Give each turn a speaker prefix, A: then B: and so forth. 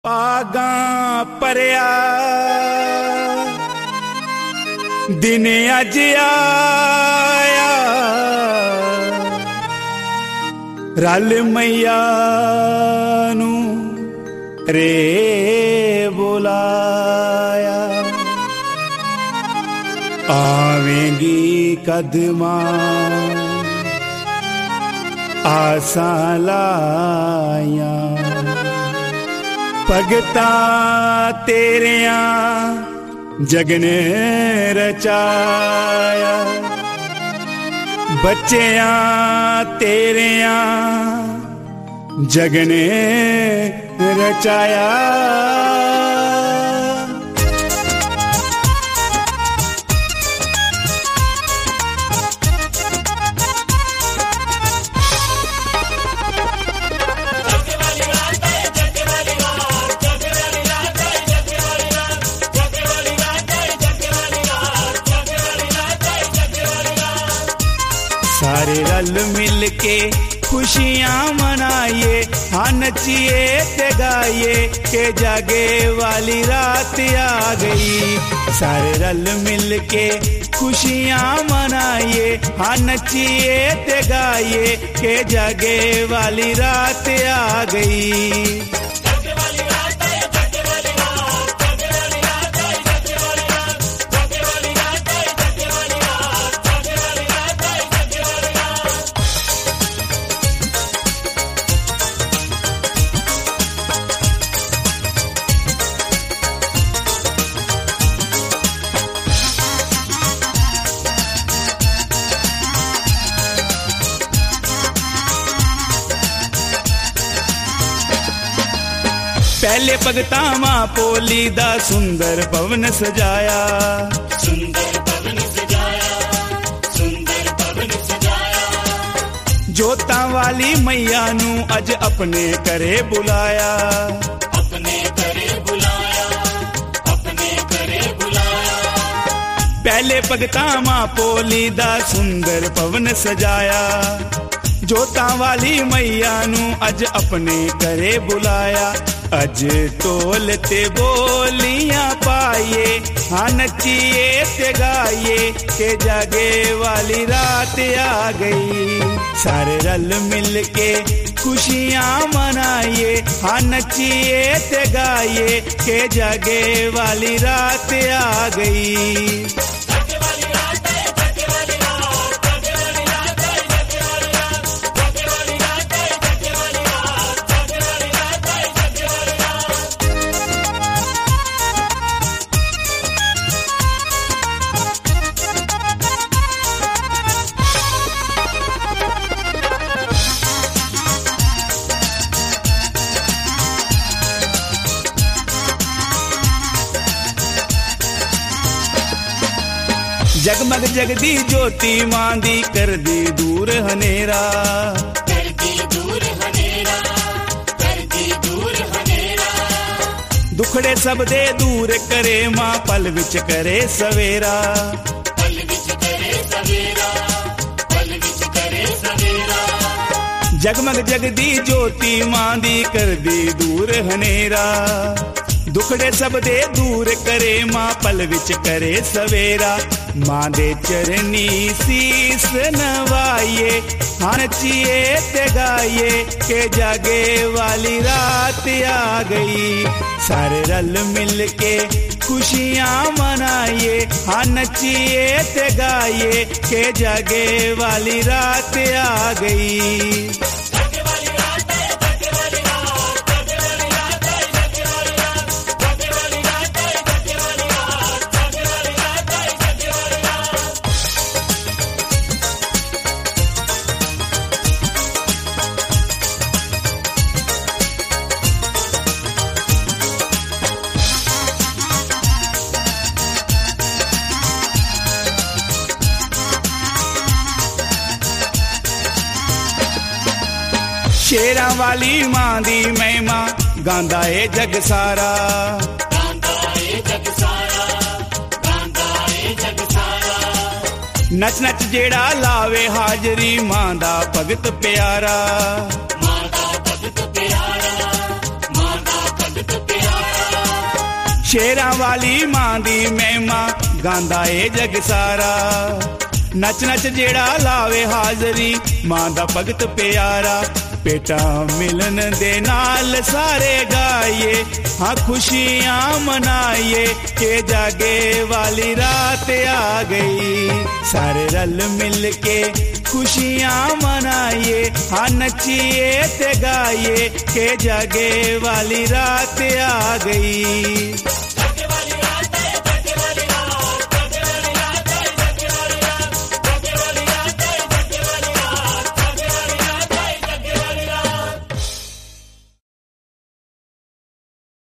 A: आगां परया दिन अज आया, रल मैया नू रे बुलाया। आवेंगी कदमां आसां लाया, भगता तेरिया जगने रचाया। बच्चिया तेरिया जगने रचाया। सारे रल मिल के खुशियां मनाइए, हाँ नचिए ते गाइए के जागे वाली रात आ गई। सारे रल मिल के खुशियां मनाइए, हाँ नचिए ते गाइए के जागे वाली रात आ गई। पहले भगता मां पोली दा सुंदर भवन सजाया, सुंदर भवन सजाया, सुंदर भवन सजाया। जोतां वाली मैया नू अज अपने घरे बुलाया, अपने घरे बुलाया, अपने घरे बुलाया। पहले भगता मां पोली दा सुंदर भवन सजाया, जोतां वाली मैया नू अज अपने घरे बुलाया। अज ढोल ते बोलियां पाइए, हाँ नचिए ते गाइए के जागे वाली रात आ गई। सारे रल मिल के खुशियां मनाइए, हाँ नचिए ते गाइए के जागे वाली रात आ गई। जगमग जगदी ज्योति मां दी कर दी दूर हनेरा, कर दी दूर हनेरा, कर दी दूर हनेरा। दुखड़े सब दे दूर करे मां पल विच करे सवेरा, पल विच करे सवेरा, पल विच करे सवेरा। जगमग जगदी ज्योति मां दी कर दी दूर हनेरा, दुखड़े सब दे दूर करे मां पल विच करे सवेरा। मां दे चरनी सीस नवाइए, हाँ नचिए ते गाइए के जागे वाली रात आ गई। सारे रल मिल के खुशियां मनाइए, हाँ नचिए ते गाइए के जागे वाली रात आ गई। शेरां वाली मां दी महिमा गांदा ए जग सारा, गांदा ए जग सारा, गांदा ए जग सारा। नच नच जेड़ा लावे हाजरी मां दा भगत प्यारा, मां दा भगत प्यारा, मां दा भगत प्यारा। शेरां वाली मां दी महिमा गांदा ए जग सारा। नच नच जेड़ा लावे हाजरी मां दा भगत प्यारा। बेटा मिलन दे नाल सारे गाइए, हाँ खुशियां मनाइए के जागे वाली रात आ गई। सारे रल मिल के खुशियां मनाइए, हाँ नचिए ते गाइए के जागे वाली रात आ गई।